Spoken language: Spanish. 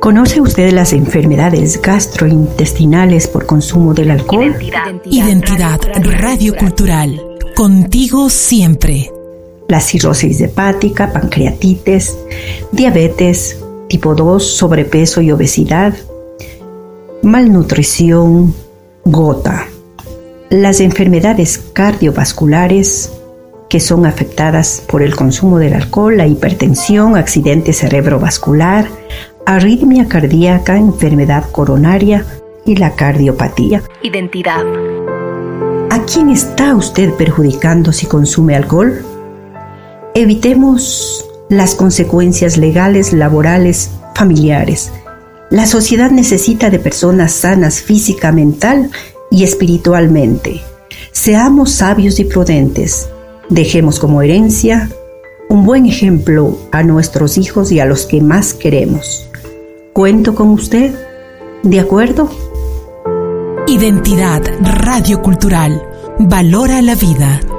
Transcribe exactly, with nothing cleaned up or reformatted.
¿Conoce usted las enfermedades gastrointestinales por consumo del alcohol? Identidad, Identidad Radio Cultural. Contigo siempre. La cirrosis hepática, pancreatitis, diabetes, tipo dos, sobrepeso y obesidad, malnutrición, gota. Las enfermedades cardiovasculares que son afectadas por el consumo del alcohol, la hipertensión, accidente cerebrovascular, arritmia cardíaca, enfermedad coronaria y la cardiopatía. Identidad. ¿A quién está usted perjudicando si consume alcohol? Evitemos las consecuencias legales, laborales, familiares. La sociedad necesita de personas sanas física, mental y espiritualmente. Seamos sabios y prudentes. Dejemos como herencia un buen ejemplo a nuestros hijos y a los que más queremos. ¿Cuento con usted? ¿De acuerdo? Identidad Radio Cultural. Valora la vida.